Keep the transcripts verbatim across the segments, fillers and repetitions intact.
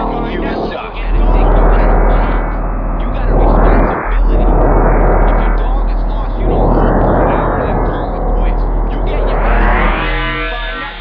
You suck. You got a responsibility. If your dog is lost, you don't look for an hour and then call it quits. You get your ass and you find that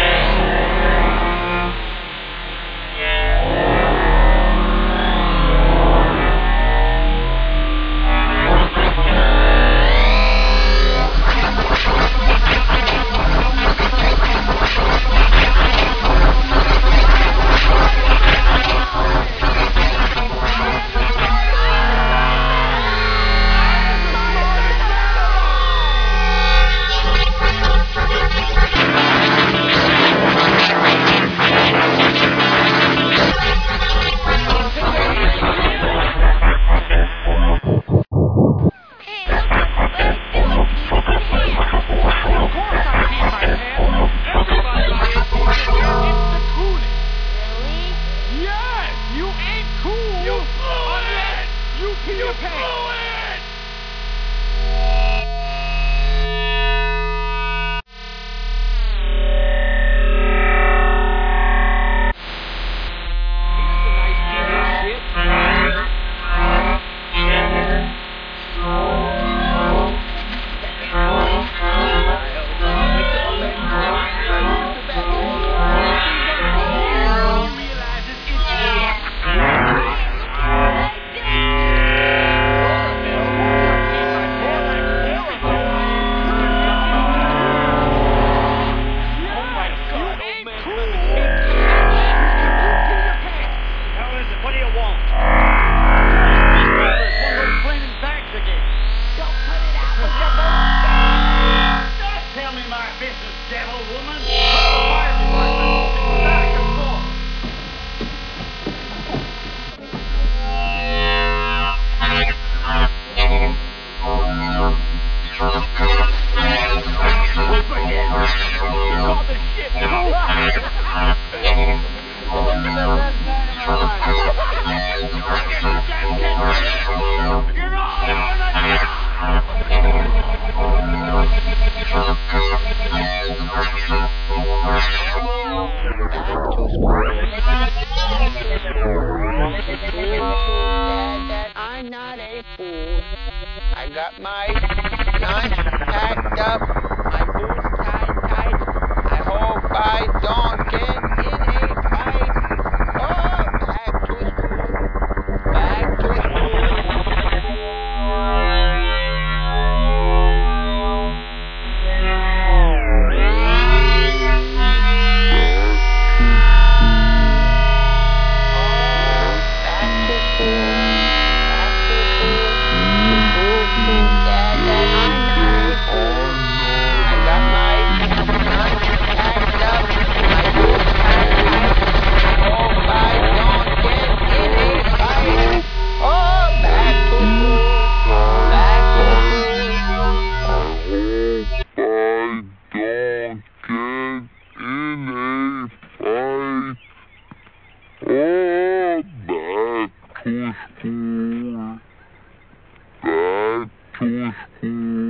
I'm not a fool. I got my lunch packed up, my boots tied tight. I hope I don't get in a fight. Oh, back to school, back to school. Oh, back to school. Back to school.